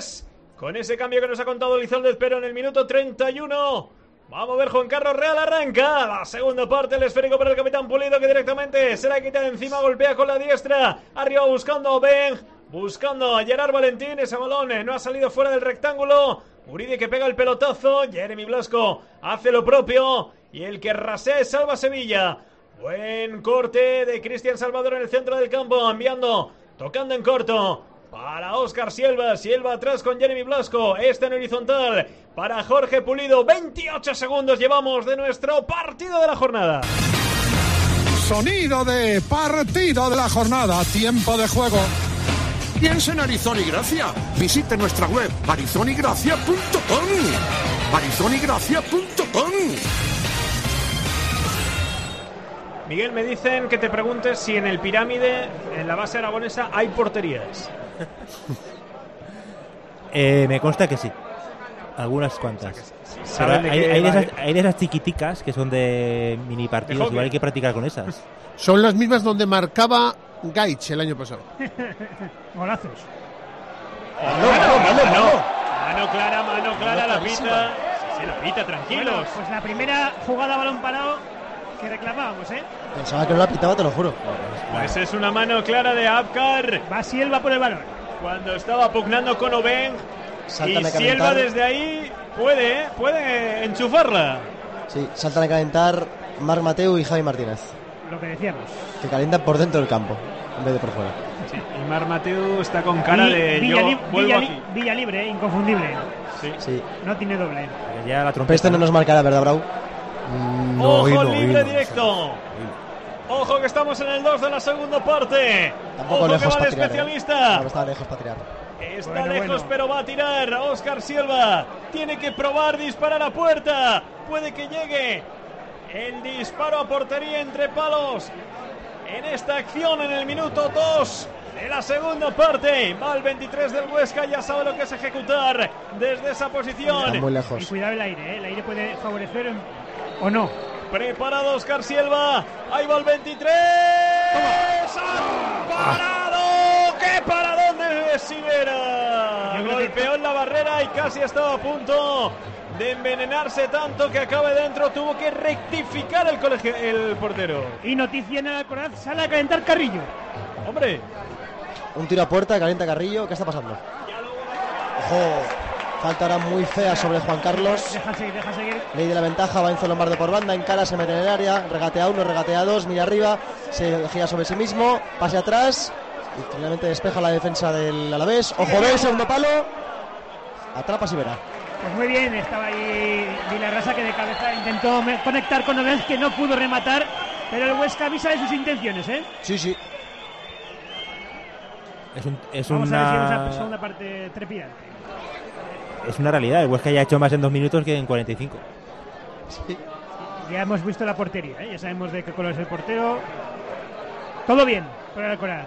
3. Con ese cambio que nos ha contado Lizalde, pero en el minuto 31. Vamos a ver, Juan Carlos Real arranca la segunda parte, el esférico para el capitán Pulido, que directamente se la quita de encima, golpea con la diestra, arriba buscando a Ben, buscando a Gerard Valentín, ese balón no ha salido fuera del rectángulo. Uribe que pega el pelotazo, Jeremy Blasco hace lo propio, y el que rasea es Salva Sevilla. Buen corte de Cristian Salvador en el centro del campo, enviando, tocando en corto para Óscar Silva. Silva atrás con Jeremy Blasco, en horizontal para Jorge Pulido. 28 segundos llevamos de nuestro partido de la jornada. Sonido de partido de la jornada, tiempo de juego. Piensa en Arizona y Gracia. Visite nuestra web arizonigracia.com. arizonigracia.com. Miguel, me dicen que te preguntes si en el Pirámide, en la base aragonesa, hay porterías. Me consta que sí. Algunas cuantas. Pero hay de esas chiquiticas que son de mini partidos, igual hay que practicar con esas. Son las mismas donde marcaba Gaich el año pasado. Golazos. Mano clara, la pita. Sí, la pita, tranquilos. Bueno, pues la primera jugada balón parado que reclamábamos, Pensaba que no la pitaba, te lo juro. Pues es una mano clara de Abkar. Va Silva por el balón. Cuando estaba pugnando con Obeng. Y Silva desde ahí puede enchufarla. Sí, saltan a calentar Marc Mateu y Javi Martínez. Lo que decíamos. Que calientan por dentro del campo, en vez de por fuera. Sí, y Marc Mateu está con cara de Villa libre, inconfundible. Sí. No tiene doble. Ya la trompeta. Este no nos marcará, ¿verdad, Brau? Ojo libre directo. Ojo que estamos en el 2 de la segunda parte. Tampoco ojo lejos que va el para tirar, especialista. No, está lejos para tirar. Está lejos, pero va a tirar. Óscar Silva tiene que probar disparar a puerta. Puede que llegue el disparo a portería entre palos en esta acción en el minuto 2 de la segunda parte. Va el 23 del Huesca, ya sabe lo que es ejecutar desde esa posición. Está muy lejos. Y cuidado el aire, el aire puede favorecer o no. Preparado Óscar Silva, ahí va el 23. ¡Han parado! ¡Qué paradón de Sivera! Golpeó en la barrera y casi estaba a punto de envenenarse tanto que acabe dentro. Tuvo que rectificar el portero. Y noticia en el Alcoraz, sale a calentar Carrillo. ¡Hombre! Un tiro a puerta, calienta Carrillo. ¿Qué está pasando? Ojo. Falta ahora muy fea sobre Juan Carlos. Deja seguir. Ley de la ventaja, va Enzo Lombardo por banda, encara, se mete en el área, regatea uno, regatea dos, mira arriba, se gira sobre sí mismo, pase atrás y finalmente despeja la defensa del Alavés. Ojo de segundo palo, atrapa Sivera. Pues muy bien, estaba ahí Vilarrasa, que de cabeza intentó conectar con Ovens, que no pudo rematar, pero el Huesca avisa de sus intenciones, Sí. Vamos a ver si vamos a la segunda parte trepidante. Es una realidad, el Huesca ya ha hecho más en 2 minutos que en 45. Sí. Ya hemos visto la portería, ya sabemos de qué color es el portero. Todo bien por el Alcoraz.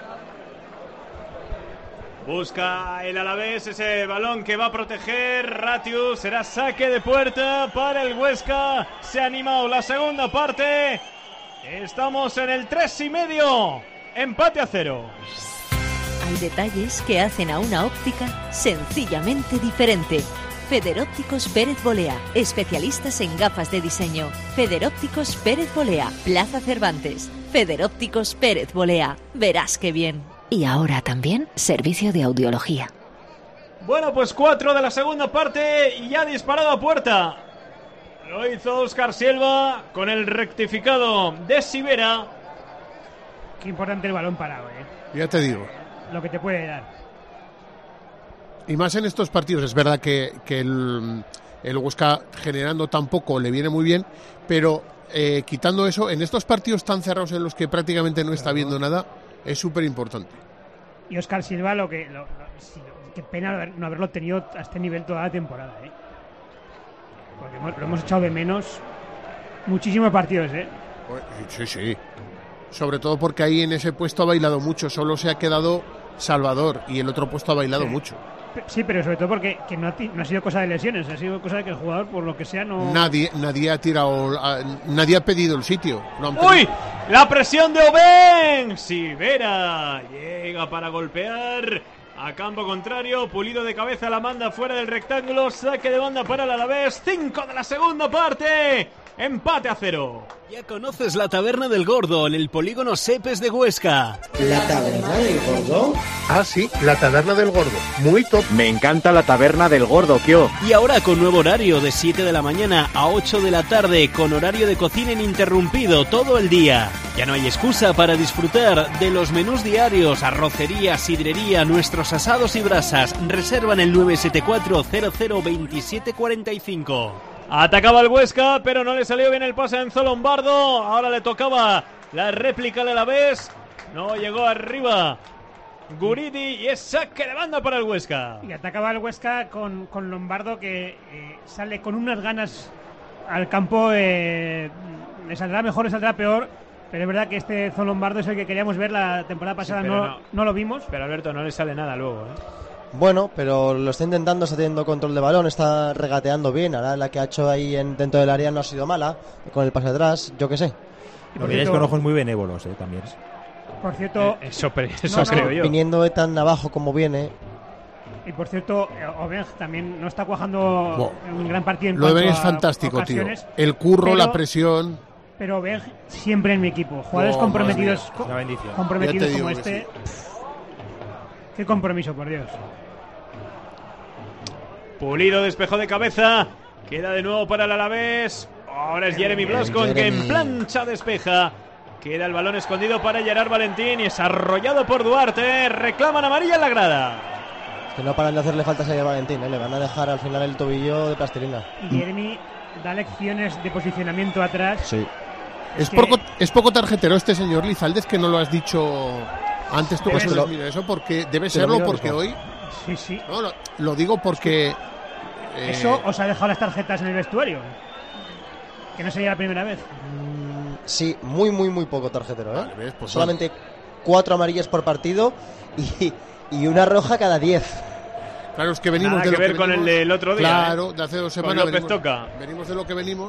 Busca el Alavés ese balón que va a proteger Ratius. Será saque de puerta para el Huesca. Se ha animado la segunda parte. Estamos en el 3,5. Empate a 0. Hay detalles que hacen a una óptica sencillamente diferente. Federópticos Pérez Bolea, especialistas en gafas de diseño. Federópticos Pérez Bolea, Plaza Cervantes. Federópticos Pérez Bolea, verás qué bien. Y ahora también servicio de audiología. Bueno, pues 4 de la segunda parte y ya ha disparado a puerta. Lo hizo Óscar Silva con el rectificado de Sivera. Qué importante el balón parado, Ya te digo. Lo que te puede dar. Y más en estos partidos. Es verdad que el Huesca generando tampoco le viene muy bien, pero quitando eso, en estos partidos tan cerrados en los que prácticamente no está viendo nada, es súper importante. Y Óscar Silva, qué pena no haberlo tenido a este nivel toda la temporada, porque lo hemos echado de menos muchísimos partidos, Sí. Sobre todo porque ahí en ese puesto ha bailado mucho. Solo se ha quedado Salvador y el otro puesto ha bailado mucho. Sí, pero sobre todo porque que no ha sido cosa de lesiones, ha sido cosa de que el jugador, por lo que sea, no... Nadie ha tirado... nadie ha pedido el sitio. ¡Uy! ¡La presión de Obeng! Sivera llega para golpear a campo contrario. Pulido de cabeza, la manda fuera del rectángulo. Saque de banda para el Alavés. 5 de la segunda parte. Empate a 0. Ya conoces la Taberna del Gordo en el polígono Sepes de Huesca. ¿La Taberna del Gordo? Ah, sí, la Taberna del Gordo. Muy top. Me encanta la Taberna del Gordo, Kio. Y ahora con nuevo horario de 7 de la mañana a 8 de la tarde, con horario de cocina ininterrumpido todo el día. Ya no hay excusa para disfrutar de los menús diarios, arrocería, sidrería, nuestros asados y brasas. Reserva en el 974 00 27 45. Atacaba el Huesca, pero no le salió bien el pase a Enzo Lombardo. Ahora le tocaba la réplica al Alavés. No llegó arriba Guridi y es saque de banda para el Huesca. Y atacaba el Huesca con Lombardo, que sale con unas ganas al campo. Le saldrá mejor, le saldrá peor. Pero es verdad que este Enzo Lombardo es el que queríamos ver la temporada pasada. Sí, no lo vimos. Pero Alberto, no le sale nada luego, Bueno, pero lo está intentando, está teniendo control de balón, está regateando bien. Ahora la que ha hecho ahí dentro del área no ha sido mala, con el pase atrás, yo qué sé. Lo miráis con ojos muy benévolos, también. Por cierto, eso creo yo. Viniendo tan abajo como viene. Y por cierto, Obeng también no está cuajando un gran partido en lo cuanto es fantástico, tío. El curro, la presión. Pero Obeng siempre en mi equipo. Jugadores comprometidos como este. Sí. Qué compromiso, por Dios. Pulido, despejó de cabeza. Queda de nuevo para el Alavés. Ahora es Jeremy Blascon que en plancha despeja. Queda el balón escondido para Gerard Valentín y es arrollado por Duarte. Reclaman amarilla en la grada. Es que no paran de hacerle faltas a Gerard Valentín, le van a dejar al final el tobillo de plastilina. Y Jeremy da lecciones de posicionamiento atrás. Sí. Es poco tarjetero este señor Lizaldes, que no lo has dicho antes tú. Mira eso, porque debe serlo, porque hoy... Sí. No, lo digo porque... ¿Eso os ha dejado las tarjetas en el vestuario? Que no sería la primera vez. Sí, muy poco tarjetero, Vale, ¿ves? Pues solamente 4 amarillas por partido y una roja cada 10. Claro, es que venimos Nada de lo que ver que con venimos, el del otro día. Claro, de hace 2 semanas. Venimos de lo que venimos.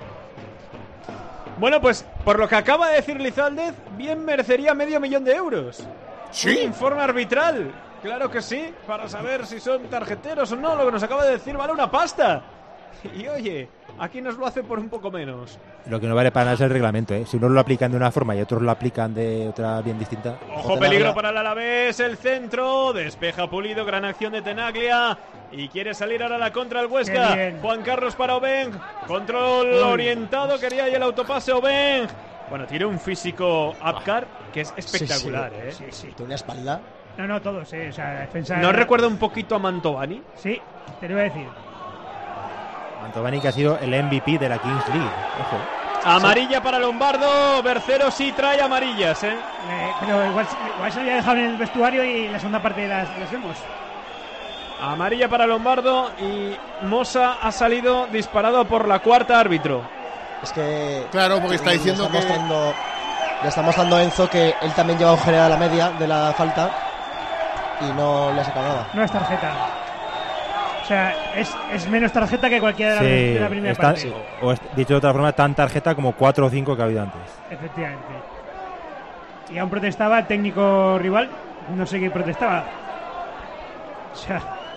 Bueno, pues por lo que acaba de decir Lizaldez, bien merecería $500,000 de euros. ¿Sí? Un informe arbitral. Claro que sí, para saber si son tarjeteros o no. Lo que nos acaba de decir vale una pasta. Y oye, aquí nos lo hace por un poco menos. Lo que no vale para nada es el reglamento, Si unos lo aplican de una forma y otros lo aplican de otra bien distinta. Ojo, peligro para el Alavés, el centro, despeja Pulido, gran acción de Tenaglia y quiere salir ahora a la contra el Huesca. Juan Carlos para Obeng, control orientado, quería y el autopase Obeng. Bueno, tiene un físico Apcar que es espectacular, Sí. Tiene una espalda. No, todos, o sea, defensa... ¿No recuerda un poquito a Mantovani? Sí, te lo iba a decir. Mantovani, que ha sido el MVP de la Kings League. Ojo. Amarilla para Lombardo. Bercero sí trae amarillas, pero igual se había dejado en el vestuario y la segunda parte las vemos. Amarilla para Lombardo y Mosa ha salido disparado por la cuarta árbitro. Es que... Claro, porque está diciendo que... Le está mostrando a Enzo que él también lleva agujereada la media de la falta y no le ha sacado nada. No es tarjeta. O sea, es menos tarjeta que cualquiera de la primera parte. Sí. O dicho de otra forma, tan tarjeta como 4 o 5 que ha habido antes. Efectivamente. Y aún protestaba el técnico rival. No sé qué protestaba. O sea,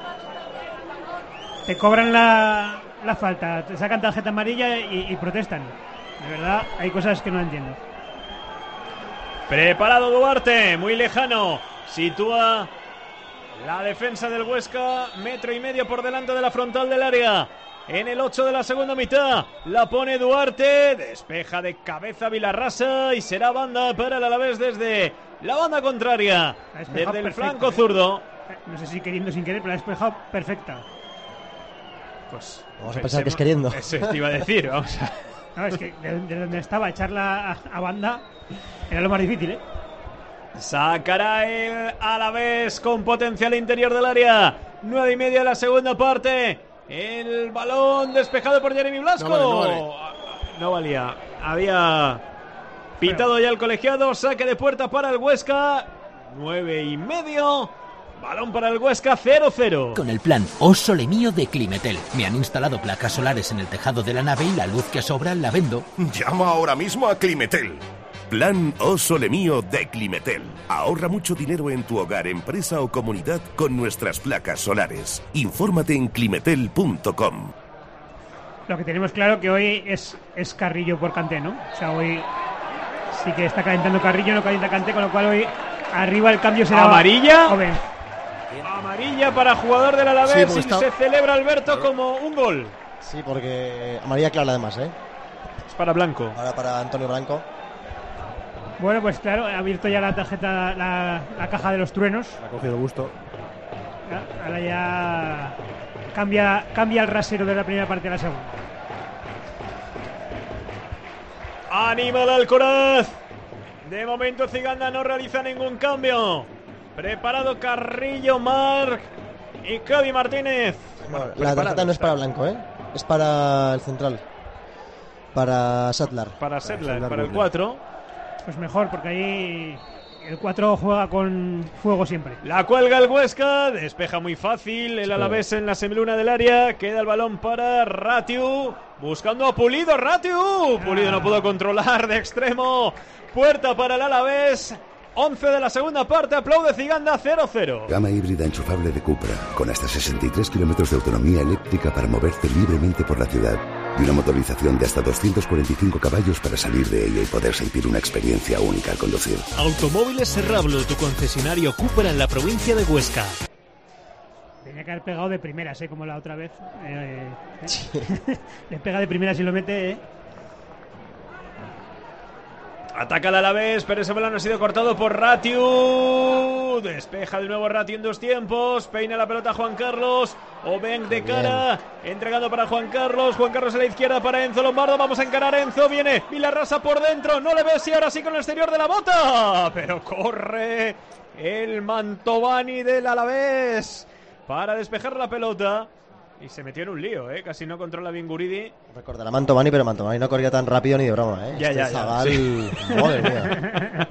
te cobran la falta, te sacan tarjeta amarilla y protestan. De verdad, hay cosas que no entiendo. Preparado Duarte, muy lejano. Sitúa la defensa del Huesca, 1,5 metros por delante de la frontal del área. En el 8 de la segunda mitad, la pone Duarte, despeja de cabeza Vilarrasa y será banda para el Alavés desde la banda contraria, desde el flanco zurdo. No sé si queriendo o sin querer, pero la ha despejado perfecta. Pues vamos a pensar que es queriendo. Eso te iba a decir, vamos a... No, es que de donde estaba, echarla a banda era lo más difícil, Sacará el Alavés con potencial interior del área. 9:30 de la segunda parte. El balón despejado por Jeremy Blasco. No vale. No valía. Había pitado ya el colegiado. Saque de puerta para el Huesca. 9:30. Balón para el Huesca, 0-0. Con el plan Oh Sole Mío de Climetel. Me han instalado placas solares en el tejado de la nave y la luz que sobra la vendo. Llama ahora mismo a Climetel. Plan O Sole Mío de Climetel. Ahorra mucho dinero en tu hogar, empresa o comunidad con nuestras placas solares. Infórmate en climetel.com. Lo que tenemos claro que hoy es Carrillo por Kanté, ¿no? O sea, hoy sí que está calentando Carrillo, no calienta Kanté, con lo cual hoy arriba el cambio será... ¿Amarilla? Joven. Amarilla para jugador del Alavés, y se celebra Alberto como un gol. Sí, porque amarilla clara además, ¿eh? Es para Blanco. Ahora para Antonio Blanco. Bueno, pues claro, ha abierto ya la tarjeta, la caja de los truenos. Ha cogido gusto. Ahora ya cambia el rasero de la primera parte a la segunda. Anima el Alcoraz. De momento Ciganda no realiza ningún cambio. Preparado Carrillo, Marc y Cody Martínez. Bueno, la tarjeta no es para Blanco, ¿eh? Es para el central. Para Sattler. Para Sattler, para el 4. Pues mejor, porque ahí el 4 juega con fuego siempre. La cuelga el Huesca, despeja muy fácil el Alavés en la semiluna del área. Queda el balón para Ratiu, buscando a Pulido. Ratiu, Pulido no pudo controlar de extremo. Puerta para el Alavés. 11 de la segunda parte, aplaude Ciganda, 0-0. Gama híbrida enchufable de Cupra, con hasta 63 kilómetros de autonomía eléctrica para moverte libremente por la ciudad. Y una motorización de hasta 245 caballos para salir de ella y poder sentir una experiencia única al conducir. Automóviles Serrablo, tu concesionario Cupra en la provincia de Huesca. Tenía que haber pegado de primeras, como la otra vez. Le pega de primeras y lo mete, Ataca el Alavés, pero ese balón ha sido cortado por Ratiu. Despeja de nuevo Ratiu en dos tiempos. Peina la pelota Juan Carlos. Oben de cara. Entregando para Juan Carlos. Juan Carlos a la izquierda para Enzo Lombardo. Vamos a encarar a Enzo. Viene Vilarrasa por dentro. No le ve si ahora sí con el exterior de la bota. Pero corre el Mantovani del Alavés para despejar la pelota. Y se metió en un lío, casi no controla bien Guridi. Recordará Mantovani, pero Mantovani no corría tan rápido ni de broma, Ya, Zagal, sí. Madre mía.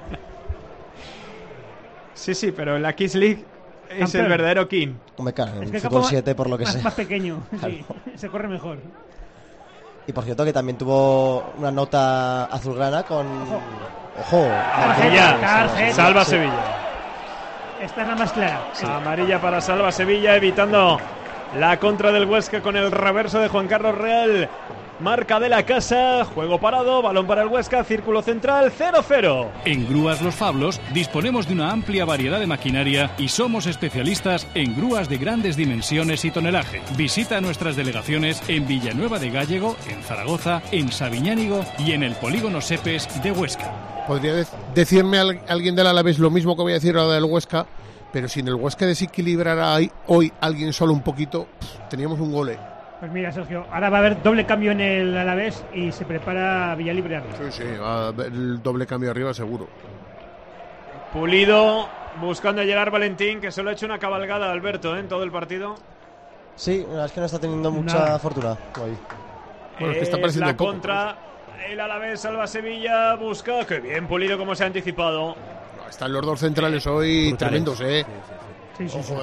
Sí, pero en la Kids League es el verdadero King. Hombre, claro, es en que fútbol 7 por lo que sé. Más pequeño, claro. Sí, se corre mejor. Y por cierto que también tuvo una nota azulgrana con... Ojo. Tarjeta. Salva sí. Sevilla. Esta es la más clara. Amarilla para Salva Sevilla, evitando la contra del Huesca con el reverso de Juan Carlos Real. Marca de la casa, juego parado, balón para el Huesca, círculo central, 0-0. En Grúas Los Fablos disponemos de una amplia variedad de maquinaria y somos especialistas en grúas de grandes dimensiones y tonelaje. Visita nuestras delegaciones en Villanueva de Gállego, en Zaragoza, en Sabiñánigo y en el Polígono Sepes de Huesca. ¿Podría decirme alguien del Alavés lo mismo que voy a decir ahora del Huesca? Pero si en el Huesca desequilibrara hoy alguien solo un poquito, teníamos un gol. Pues mira, Sergio, ahora va a haber doble cambio en el Alavés y se prepara Villalibre arriba. Sí, va a haber el doble cambio arriba seguro. Pulido buscando a Gerard Valentín, que solo ha hecho una cabalgada, Alberto, en todo el partido. Sí, la verdad es que no está teniendo mucha fortuna hoy. Bueno, es que está pareciendo la poco. Contra, el Alavés salva Sevilla, busca, que bien Pulido como se ha anticipado. Están los dos centrales hoy brutales. tremendos, Sí. Ojo,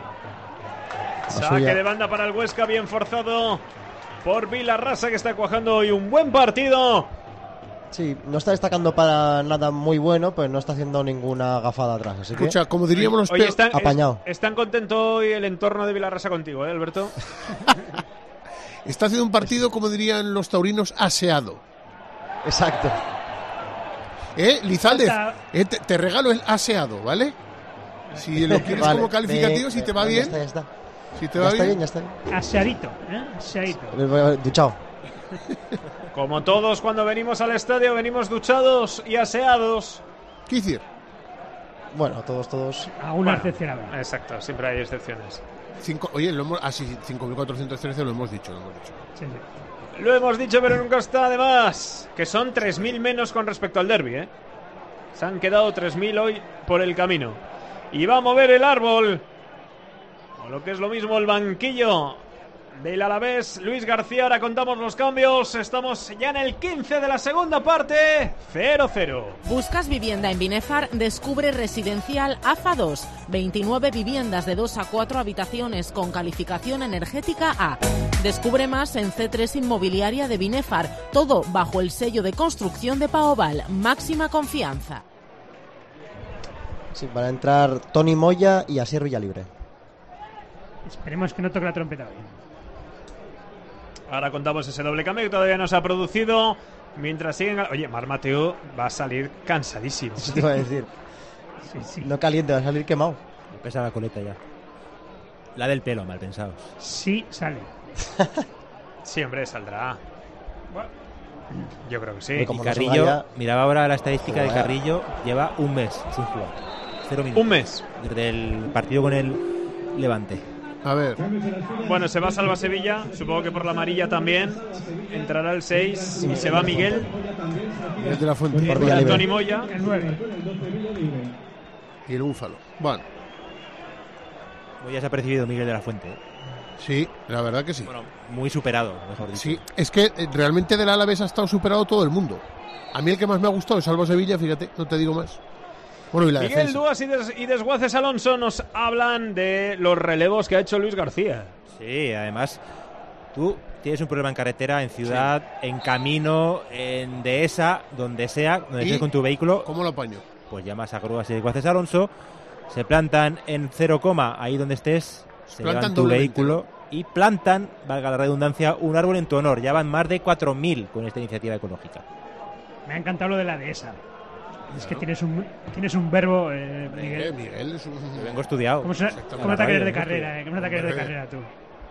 Saque de banda para el Huesca, bien forzado por Vilarrasa, que está cuajando hoy un buen partido. Sí, no está destacando para nada muy bueno, pero no está haciendo ninguna gafada atrás. Así Escucha, que, como diríamos los apañado. Están contento hoy el entorno de Vilarrasa contigo, Alberto. Está haciendo un partido, como dirían los taurinos, aseado. Exacto. Lizaldez, te regalo el aseado, ¿vale? Si lo quieres como calificativo, si te va bien. Ya está. Si te va bien. Ya está bien. Aseadito, aseadito. Duchado. Como todos cuando venimos al estadio, venimos duchados y aseados. ¿Qué decir? Bueno, todos. A una excepción. Exacto, siempre hay excepciones. 5.413 lo hemos dicho. Sí. Lo hemos dicho, pero nunca está de más. Que son 3.000 menos con respecto al derbi, Se han quedado 3.000 hoy por el camino. Y va a mover el árbol, o lo que es lo mismo, el banquillo del Alavés, Luis García. Ahora contamos los cambios. Estamos ya en el 15 de la segunda parte. 0-0. ¿Buscas vivienda en Binefar? Descubre Residencial AFA 2. 29 viviendas de 2 a 4 habitaciones con calificación energética A. Descubre más en C3 Inmobiliaria de Binefar. Todo bajo el sello de construcción de Paoval. Máxima confianza. Sí, van a entrar Tony Moya y Asier Villalibre. Esperemos que no toque la trompeta hoy. Ahora contamos ese doble cambio que todavía no se ha producido. Mientras siguen... Oye, Marc Mateu va a salir cansadísimo. Eso te iba a decir. Sí. No caliente, va a salir quemado. Me pesa la coleta ya. La del pelo, mal pensados. Sí, sale. Sí, hombre, saldrá. Yo creo que sí. Y Carrillo, miraba ahora la estadística de Carrillo, lleva un mes sin jugar. 0 minutos. Un mes. Desde el partido con el Levante. A ver. Bueno, se va Salva Sevilla, supongo que por la amarilla también. Entrará el 6 y se va Miguel. Miguel de la Fuente. Por Tony Moya. El 9. Y el Búfalo. Bueno. Hoy ya se ha percibido Miguel de la Fuente. Sí, la verdad que sí. Bueno, muy superado, mejor dicho. Sí, es que realmente del Alavés ha estado superado todo el mundo. A mí el que más me ha gustado es Salva Sevilla, fíjate, no te digo más. Bueno, y la Miguel defensa. Duas y Desguaces Alonso nos hablan de los relevos que ha hecho Luis García. Sí, además, tú tienes un problema en carretera, en ciudad, en camino, en dehesa, donde estés con tu vehículo. ¿Cómo lo apaño? Pues llamas a Grúas y Desguaces Alonso, se plantan en 0, ahí donde estés, se llevan tu vehículo y plantan, valga la redundancia, un árbol en tu honor. Ya van más de 4.000 con esta iniciativa ecológica. Me ha encantado lo de la dehesa. Es que tienes un verbo, Miguel. Miguel es un... Yo vengo estudiado. ¿Cómo te vas a querer de carrera? ¿Cómo te vas a querer de carrera tú?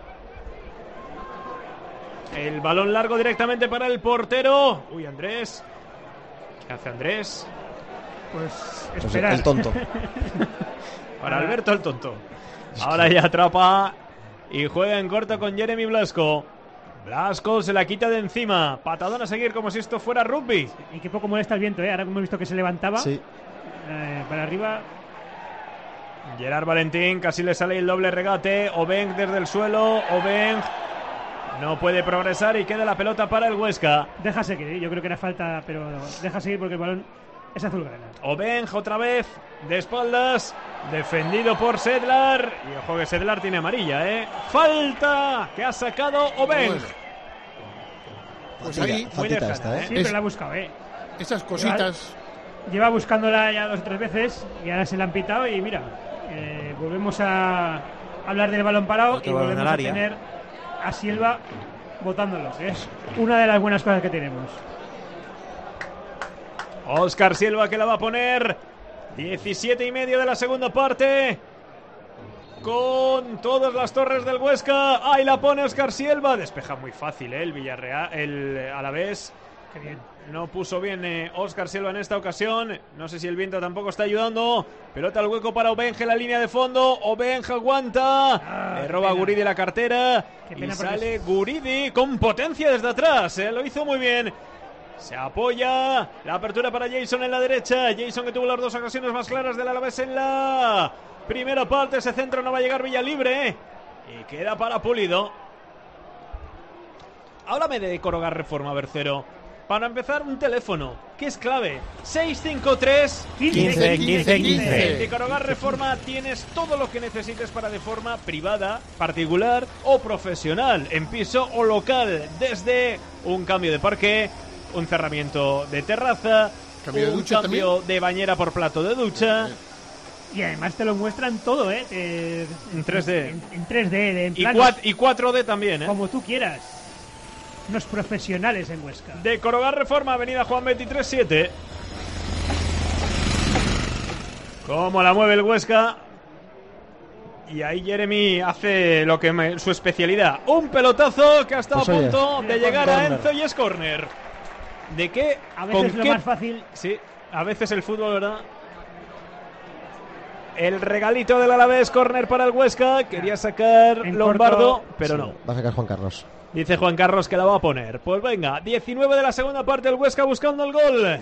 El balón largo directamente para el portero. Uy, Andrés. ¿Qué hace Andrés? Pues esperar. El tonto. Para Alberto el tonto. Ahora ya atrapa y juega en corto con Jeremy Blasco. Blasco se la quita de encima. Patadón a seguir como si esto fuera rugby. Y qué poco molesta el viento, Ahora hemos visto que se levantaba. Sí. Para arriba. Gerard Valentín, casi le sale el doble regate. Obeng desde el suelo. Obeng no puede progresar y queda la pelota para el Huesca. Deja seguir, yo creo que era falta, pero deja seguir porque el balón es azulgrana. Obeng otra vez de espaldas. Defendido por Sedlar. Y ojo que Sedlar tiene amarilla, Falta que ha sacado Obeng. Pues ahí, muy lejana, Sí, pero la ha buscado, Esas cositas. Lleva buscándola ya 2 o 3 veces y ahora se la han pitado y mira, volvemos a hablar del balón parado y volvemos a tener a Silva botándolo, que es una de las buenas cosas que tenemos. Óscar Silva que la va a poner 17:30 de la segunda parte con todas las torres del Huesca. Ahí la pone Óscar Silva, despeja muy fácil el Villarreal, el Alavés. Qué bien. No puso bien Óscar Silva en esta ocasión. No sé si el viento tampoco está ayudando. Pelota al hueco para Obenge, la línea de fondo. Obenge aguanta. Le roba a Guridi la cartera. Y sale Guridi con potencia desde atrás. Lo hizo muy bien. Se apoya. La apertura para Jason en la derecha. Jason que tuvo las 2 ocasiones más claras del Alavés en la primera parte. Ese centro no va a llegar Villalibre. Y queda para Pulido. Háblame de Corogar Reforma, Bercero. Para empezar, un teléfono, que es clave. 653 15. En Corogar Reforma tienes todo lo que necesites para de forma privada, particular o profesional, en piso o local. Desde un cambio de parque, un cerramiento de terraza, un cambio de bañera por plato de ducha. Y además te lo muestran todo, en 3D. En 3D, en planos. Y 4D también, Como tú quieras. Unos profesionales en Huesca. De Corogar Reforma, avenida Juan 23-7. Cómo la mueve el Huesca. Y ahí Jeremy hace lo que su especialidad. Un pelotazo que ha estado a punto de llegar a Enzo y es córner. ¿De qué? A veces lo más fácil. Sí, a veces el fútbol, ¿verdad? El regalito del Alavés, córner para el Huesca. Quería sacar Lombardo, pero no. Va a sacar Juan Carlos. Dice Juan Carlos que la va a poner. Pues venga, 19 de la segunda parte, el Huesca buscando el gol.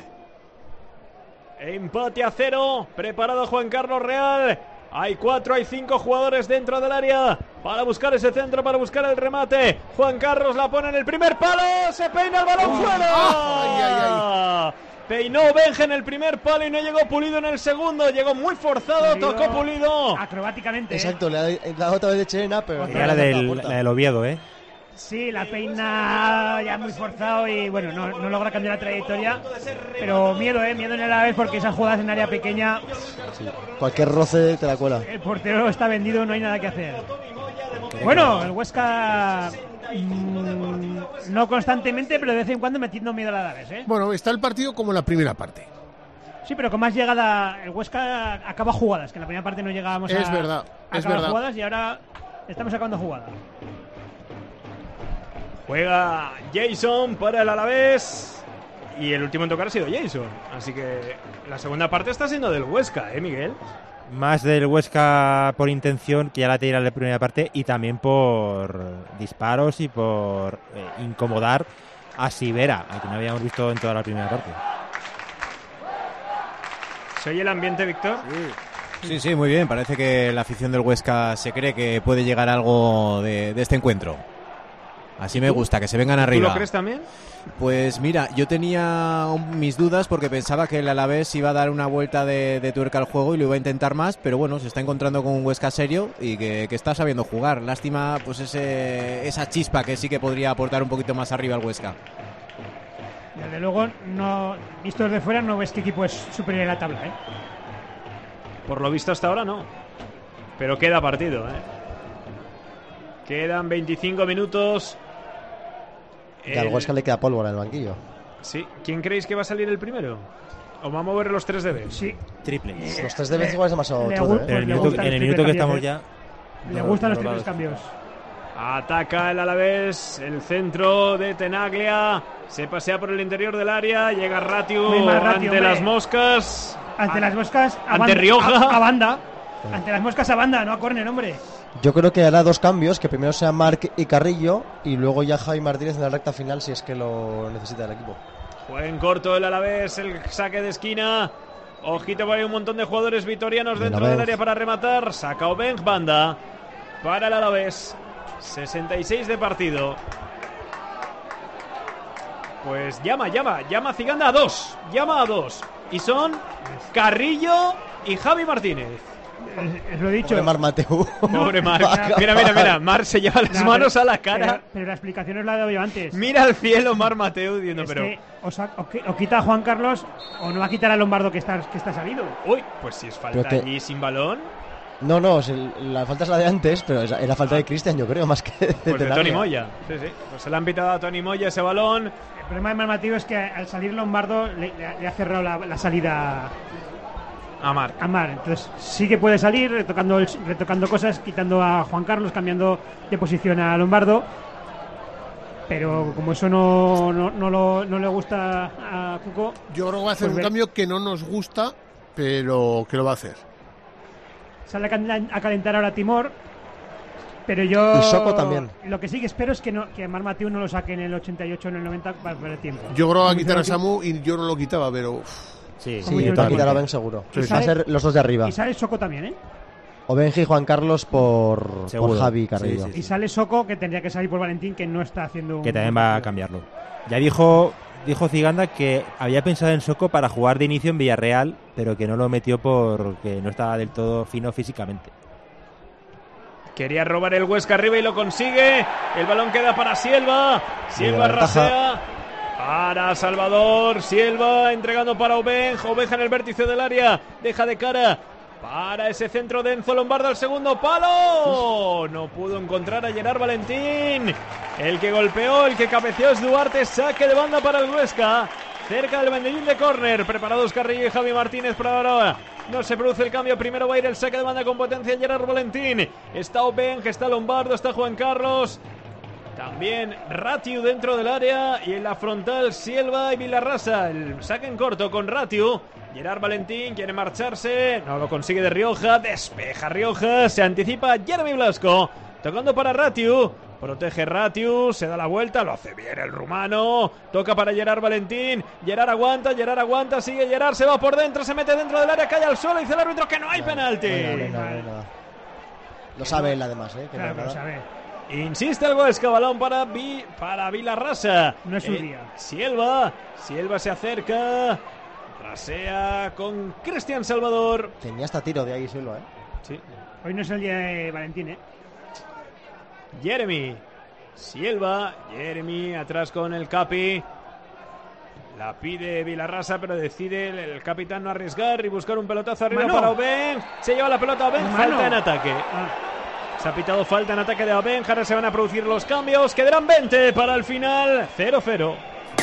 Empate a 0. Preparado Juan Carlos Real. Hay 4, hay 5 jugadores dentro del área para buscar ese centro, para buscar el remate. Juan Carlos la pone en el primer palo, se peina el balón fuera. Peinó Benja en el primer palo y no llegó Pulido en el segundo. Llegó muy forzado, tocó Pulido acrobáticamente. Exacto, le ha dado otra vez de chilena, pero la del Oviedo, Sí, la peina ya muy forzado y bueno, no logra cambiar la trayectoria, pero miedo en el Alavés porque esas jugadas en área pequeña, sí, cualquier roce te la cuela. El portero está vendido, no hay nada que hacer. Bueno, el Huesca no constantemente, pero de vez en cuando metiendo miedo al Alavés, Bueno, está el partido como en la primera parte. Sí, pero con más llegada, el Huesca acaba jugadas, que en la primera parte no llegábamos es verdad. Jugadas y ahora estamos acabando jugadas. Juega Jason para el Alavés y el último en tocar ha sido Jason. Así que la segunda parte está siendo del Huesca, Miguel. Más del Huesca por intención, que ya la tira en la primera parte, y también por disparos y por incomodar a Sivera, a quien no habíamos visto en toda la primera parte. ¿Se oye el ambiente, Víctor? Sí, muy bien. Parece que la afición del Huesca se cree que puede llegar a algo de este encuentro. Así me gusta, que se vengan arriba. ¿Tú lo crees también? Pues mira, yo tenía mis dudas porque pensaba que el Alavés iba a dar una vuelta de tuerca al juego y lo iba a intentar más, pero bueno, se está encontrando con un Huesca serio y que está sabiendo jugar. Lástima pues esa chispa que sí que podría aportar un poquito más arriba al Huesca. Desde luego, no, visto desde fuera, no ves qué equipo es superior en la tabla, Por lo visto hasta ahora no. Pero queda partido, Quedan 25 minutos. Y al Huesca le queda pólvora en el banquillo. Sí. ¿Quién creéis que va a salir el primero? ¿O vamos a ver los 3 de B? Sí. Triple. Los 3 de B igual es demasiado truco, En el minuto que estamos ya. Le gustan los triples cambios. Ataca el Alavés, el centro de Tenaglia. Se pasea por el interior del área. Llega Ratiu ante las moscas. Ante las moscas. Ante Rioja. A banda. Ante las moscas a banda, no a córner, hombre. Yo creo que hará 2 cambios, que primero sea Marc y Carrillo y luego ya Javi Martínez en la recta final si es que lo necesita el equipo. Juega en corto el Alavés, el saque de esquina. Ojito, por ahí un montón de jugadores vitorianos dentro del área para rematar. Saca Obenj, banda para el Alavés. 66 de partido. Pues llama Ciganda a 2. Llama a 2. Y son Carrillo y Javi Martínez. Lo he dicho. Pobre Marc Mateu. Pobre Marc. Mira. Marc se lleva las manos a la cara. Pero la explicación os la he dado yo antes. Mira al cielo Marc Mateu diciendo, pero... Que o quita a Juan Carlos o no va a quitar a Lombardo que está salido. Uy, pues si es falta allí sin balón. No, la falta es la de antes, pero era falta de Cristian, yo creo, más que de Toni Moya. Sí. Pues se le han pitado a Toni Moya ese balón. El problema de Marc Mateu es que al salir Lombardo le ha cerrado la salida a Marc. Entonces sí que puede salir retocando cosas, quitando a Juan Carlos, cambiando de posición a Lombardo, pero como eso no le gusta a Cuco, yo creo que va a hacer un cambio que no nos gusta, pero que lo va a hacer. Sale a calentar ahora Timor, pero yo y Soko también. Lo que sí que espero es que Marc Mateu no lo saque en el 88 o en el 90 para perder tiempo. Yo creo que va a quitar a Samu y yo no lo quitaba, pero... Sí, va a quitar a Ben seguro. Sí. Va a ser los 2 de arriba. Y sale Soko también, Obenji y Juan Carlos por Javi Carrillo. Sí. Y sale Soko, que tendría que salir por Valentín, que no está haciendo que también va a cambiarlo. Ya dijo Ciganda que había pensado en Soko para jugar de inicio en Villarreal, pero que no lo metió porque no estaba del todo fino físicamente. Quería robar el Huesca arriba y lo consigue. El balón queda para Sielva. Sielva rasea para Salvador. Sielva entregando para Obenj en el vértice del área. Deja de cara para ese centro de Enzo Lombardo al segundo palo. No pudo encontrar a Gerard Valentín. El que golpeó, el que cabeceó es Duarte. Saque de banda para el Huesca. Cerca del banderín de córner. Preparados Carrillo y Javi Martínez para ahora. No se produce el cambio. Primero va a ir el saque de banda con potencia Gerard Valentín. Está Obenj, está Lombardo, está Juan Carlos. También Ratiu dentro del área. Y en la frontal Sielva y Vilarrasa. El saque en corto con Ratiu. Gerard Valentín quiere marcharse. No lo consigue de Rioja. Despeja Rioja. Se anticipa Jeremy Blasco. Tocando para Ratiu. Protege Ratiu. Se da la vuelta. Lo hace bien el rumano. Toca para Gerard Valentín. Gerard aguanta. Sigue Gerard. Se va por dentro. Se mete dentro del área. Cae al suelo. Dice el árbitro que no hay penalti. Lo sabe él además, que claro, no lo sabe. Insiste el Huesca, balón para Vilarrasa. No es su día. Silva se acerca, rasea con Cristian Salvador. Tenía hasta tiro de ahí Silva, Sí. Hoy no es el día de Valentín, Jeremy atrás con el Capi. La pide Vilarrasa, pero decide el capitán no arriesgar y buscar un pelotazo arriba para Oben. Se lleva la pelota Oben, falta en ataque. Se ha pitado falta en ataque de Oben. Ahora se van a producir los cambios. Quedarán 20 para el final. 0-0.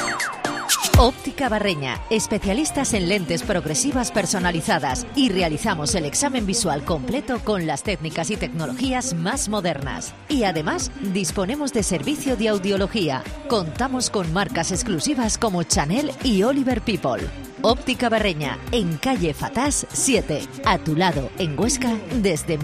Óptica Barreña, especialistas en lentes progresivas personalizadas y realizamos el examen visual completo con las técnicas y tecnologías más modernas. Y además disponemos de servicio de audiología. Contamos con marcas exclusivas como Chanel y Oliver People. Óptica Barreña, en calle Fatás 7, a tu lado en Huesca desde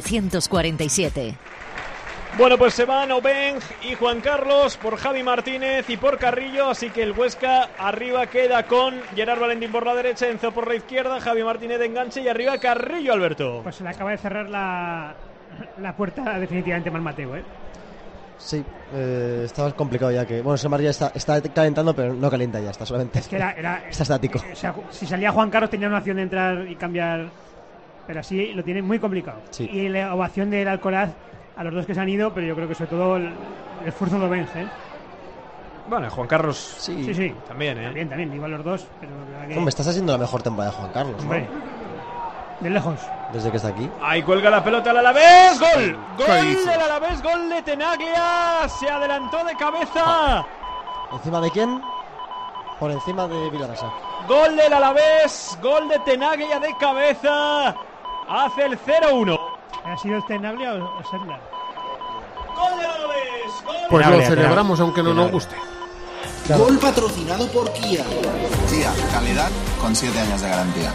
1947. Bueno, pues se van Obeng y Juan Carlos por Javi Martínez y por Carrillo, así que el Huesca arriba queda con Gerard Valentín por la derecha, Enzo por la izquierda, Javi Martínez de enganche y arriba Carrillo, Alberto. Pues se le acaba de cerrar la puerta definitivamente mal Mateo, Sí, estaba complicado ya que... Bueno, Semar ya está calentando, pero no calienta ya, está solamente... Es que era está estático. O sea, si salía Juan Carlos tenía una opción de entrar y cambiar, pero así lo tiene muy complicado. Sí. Y la ovación del Alcoraz a los dos que se han ido, pero yo creo que sobre todo el esfuerzo de Oben, Bueno, Juan Carlos sí. También, También, igual los dos. Pero que... Hombre, estás haciendo la mejor temporada de Juan Carlos, ¿no? Hombre, de lejos. Desde que está aquí. Ahí cuelga la pelota al Alavés. ¡Gol! ¡Gol del Alavés! ¡Gol de Tenaglia! Se adelantó de cabeza. ¿Encima de quién? Por encima de Vilarrasa. Gol del Alavés. Gol de Tenaglia de cabeza. Hace el 0-1. ¿Ha sido el Tenaglia o Sendler? ¡Gol del Alavés! ¡Gol! Pues lo celebramos aunque no nos guste. Claro. Gol patrocinado por Kia. Kia, calidad con 7 años de garantía.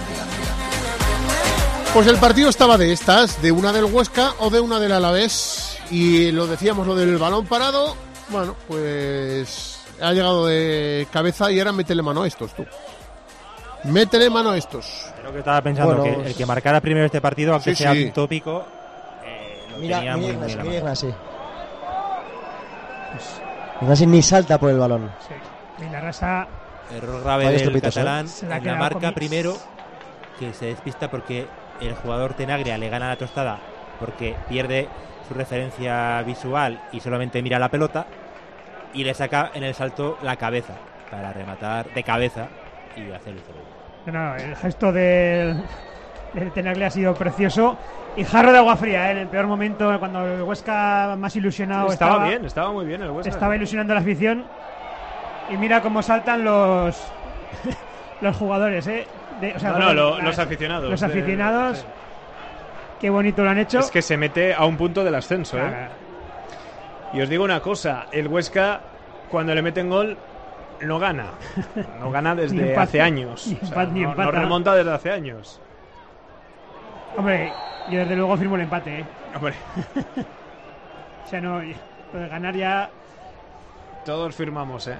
Pues el partido estaba de estas, de una del Huesca o de una del Alavés. Y lo decíamos, lo del balón parado, bueno, pues ha llegado de cabeza y ahora métele mano a estos, tú. Métele mano a estos. Creo que estaba pensando que el que marcara primero este partido, aunque sea un tópico, mira Ignasi. Ignasi ni salta por el balón. Sí. Vilarrasa. Error grave del catalán en la marca primero, que se despista porque el jugador Tenaglia le gana la tostada porque pierde su referencia visual y solamente mira la pelota y le saca en el salto la cabeza para rematar de cabeza y hacer el 0. No, el gesto del Tenaglia ha sido precioso y jarro de agua fría, en el peor momento, cuando el Huesca más ilusionado estaba muy bien el Huesca. Estaba ilusionando a la afición y mira cómo saltan los jugadores, los aficionados. Los aficionados, qué bonito lo han hecho. Es que se mete a un punto del ascenso, Y os digo una cosa, el Huesca cuando le meten gol no gana. No gana desde hace años. No remonta desde hace años. Hombre, yo desde luego firmo el empate, Hombre. O sea, no, lo de ganar ya... Todos firmamos,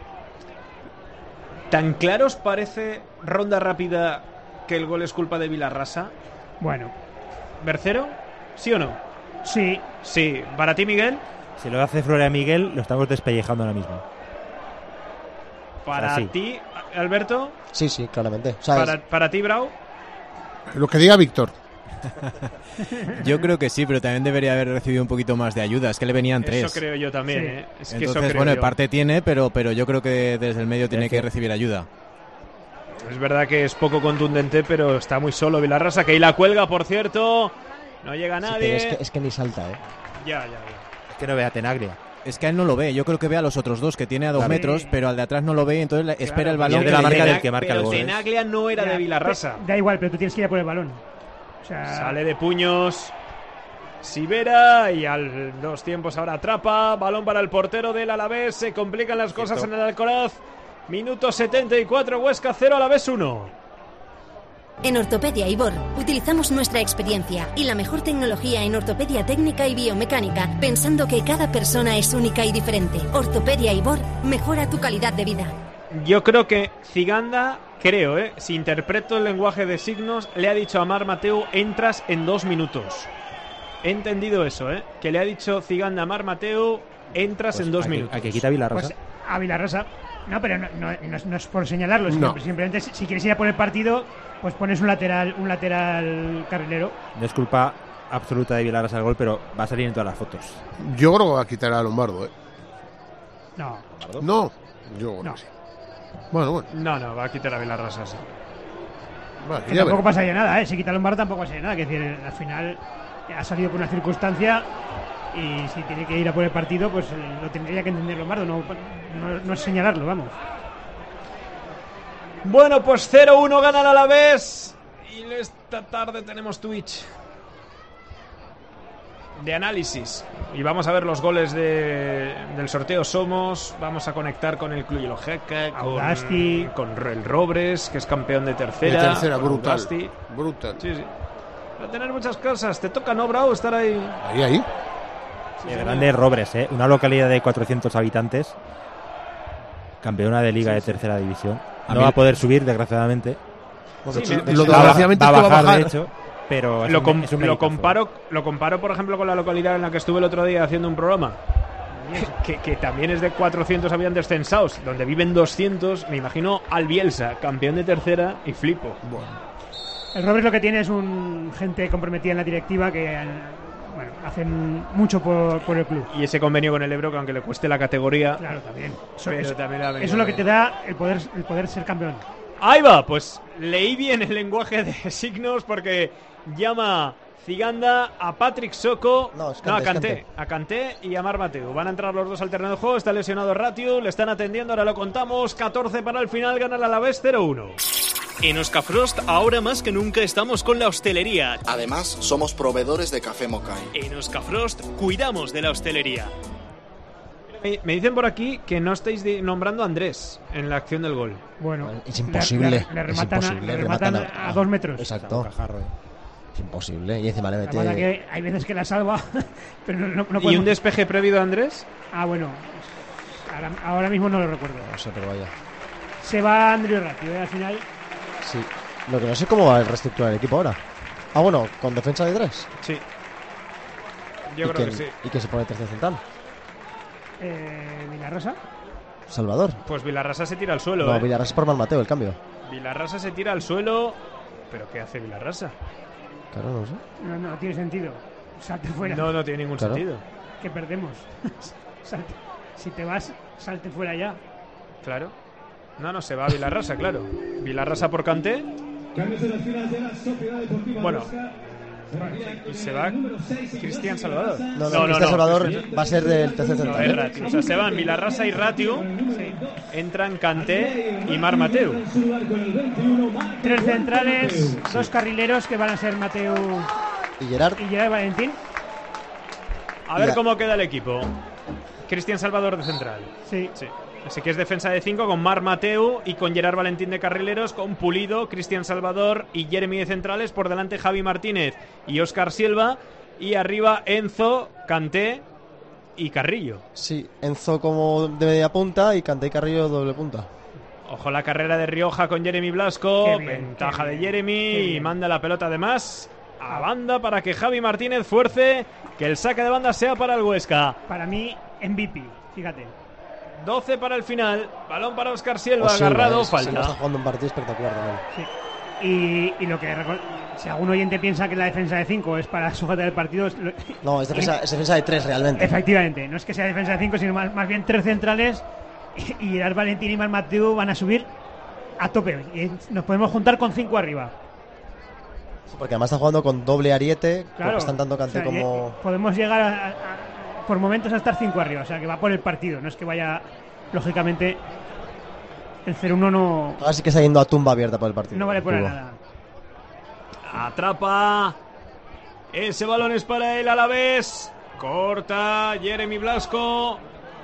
¿Tan claro os parece, ronda rápida, que el gol es culpa de Vilarrasa? Bueno. ¿Bercero? ¿Sí o no? Sí. Sí. ¿Para ti, Miguel? Si lo hace Flora Miguel, lo estamos despellejando ahora mismo. ¿Para ti, Alberto? Sí, claramente. ¿Para ti, Brau? Lo que diga Víctor. Yo creo que sí, pero también debería haber recibido un poquito más de ayuda. Es que le venían 3. Eso creo yo también, Es que entonces, eso creo bueno, yo. en parte tiene, pero yo creo que desde el medio tiene que recibir ayuda. Es verdad que es poco contundente, pero está muy solo Vilarrasa, que ahí la cuelga, por cierto. No llega nadie. Sí, es que ni salta, Ya. Es que no ve a Tenaglia. Es que a él no lo ve. Yo creo que ve a los otros dos, que tiene a 2 metros, pero al de atrás no lo ve, entonces espera el balón de la marca del que marca el gol. Tenaglia no era de Vilarrasa. Da igual, pero tú tienes que ir a por el balón. O sea... Sale de puños Sivera y al 2 tiempos ahora atrapa. Balón para el portero del Alavés. Se complican las cosas en el Alcoraz. Minuto 74, Huesca 0, Alavés 1. En Ortopedia Ibor utilizamos nuestra experiencia y la mejor tecnología en ortopedia técnica y biomecánica, pensando que cada persona es única y diferente. Ortopedia Ibor mejora tu calidad de vida. Yo creo que Ziganda, si interpreto el lenguaje de signos, le ha dicho a Marc Mateu: entras en 2 minutos. he entendido eso, que le ha dicho Ziganda a Marc Mateu, entras en 2 minutos. ¿A que quita Vilarrasa? Pues a Vilarrasa. No, pero no es por señalarlo, simplemente si quieres ir a por el partido, pues pones un lateral carrilero. No es culpa absoluta de Vilarrasa el gol, pero va a salir en todas las fotos. Yo creo que va a quitar a Lombardo, No, yo creo que sí. Bueno. No, va a quitar a Vilarrasa, sí. Vale, que tampoco pasaría nada, si quita Lombardo tampoco pasaría nada, que decir, al final ha salido por una circunstancia y si tiene que ir a por el partido, pues lo tendría que entender Lombardo, no es señalarlo, vamos. Bueno, pues 0-1 gana el Alavés y esta tarde tenemos Twitch de análisis y vamos a ver los goles del sorteo Somos. Vamos a conectar con el Club Lojeca, con el Robres, que es campeón de tercera. Brutal. Sí. Va a tener muchas cosas. Te toca, ¿no, Bravo? Estar ahí. Ahí. El grande Robres, una localidad de 400 habitantes, campeona de liga de tercera división. No va a poder subir, desgraciadamente. Desgraciadamente va a bajar, de hecho. Pero lo comparo, por ejemplo, con la localidad en la que estuve el otro día haciendo un programa, que también es de 400 habitantes censados, donde viven 200. Me imagino al Bielsa, campeón de tercera, y flipo. El Robres lo que tiene es gente comprometida en la directiva que hacen mucho por el club. Y ese convenio con el Ebro, que aunque le cueste la categoría, claro, también. Eso es lo que te da el poder ser campeón. Ahí va, pues leí bien el lenguaje de signos, porque llama Ziganda a Patrick Soko, a Kanté y a Marc Mateu. Van a entrar los dos al terreno de juego. Está lesionado Ratiu, le están atendiendo, ahora lo contamos. 14 para el final, gana el Alavés 0-1. En Oscafrost, ahora más que nunca estamos con la hostelería. Además, somos proveedores de café Mokai. En Oscafrost, cuidamos de la hostelería. Me dicen por aquí que no estáis nombrando a Andrés en la acción del gol. Bueno, es imposible. Le rematan a 2 metros. Exacto. Es imposible. Y encima le mete. Que hay veces que la salva, pero no podemos. ¿Y un despeje previo de Andrés? Bueno. Ahora mismo no lo recuerdo. No sé, pero vaya. Se va Andrew Ratiu, al final. Sí. Lo que no sé cómo va a reestructurar el equipo ahora. Bueno, con defensa de 3. Sí. Yo creo que sí. ¿Y quién se pone tercer central? Vilarrasa. Salvador. Pues Vilarrasa se tira al suelo. No, Vilarrasa por Marc Mateu, el cambio. Vilarrasa se tira al suelo. ¿Pero qué hace Vilarrasa? Claro, no sé. No tiene sentido. Salte fuera. No tiene ningún sentido. Que perdemos. Si te vas, salte fuera ya. Claro. No, se va a Vilarrasa, claro. Vilarrasa por Kanté. Bueno. Y se va Cristian Salvador. No, Cristian Salvador va a ser del tercer central. O sea, se van Vilarrasa y Ratiu. Entran Kanté y Marc Mateu. 3 centrales, 2 carrileros que van a ser Mateu y Gerard Valentín. A ver cómo queda el equipo. Cristian Salvador de central. Sí. Así que es defensa de 5 con Marc Mateu y con Gerard Valentín de carrileros, con Pulido, Cristian Salvador y Jeremy de centrales. Por delante Javi Martínez y Óscar Silva. Y arriba Enzo, Kanté y Carrillo. Sí, Enzo como de media punta y Kanté y Carrillo doble punta. Ojo la carrera de Rioja con Jeremy Blasco. Ventaja de Jeremy y manda la pelota además a banda para que Javi Martínez fuerce que el saque de banda sea para el Huesca. Para mí, MVP, fíjate. 12 para el final, balón para Óscar Silva, agarrado, falta. Está jugando un partido espectacular también. Sí. Y lo que si algún oyente piensa que la defensa de 5 es para sujetar el partido, no, es defensa de 3 realmente. Efectivamente, no es que sea defensa de 5, sino más bien 3 centrales y Gerard Valentín y Marc Mateu van a subir a tope y nos podemos juntar con 5 arriba. Sí, porque además está jugando con doble ariete, claro, están tanto Kanté como... Podemos llegar por momentos a estar 5 arriba, o sea que va por el partido, no es que vaya, lógicamente, el 0-1 no... Ahora sí que está yendo a tumba abierta por el partido. No vale por nada. Atrapa, ese balón es para el Alavés, corta Jeremy Blasco,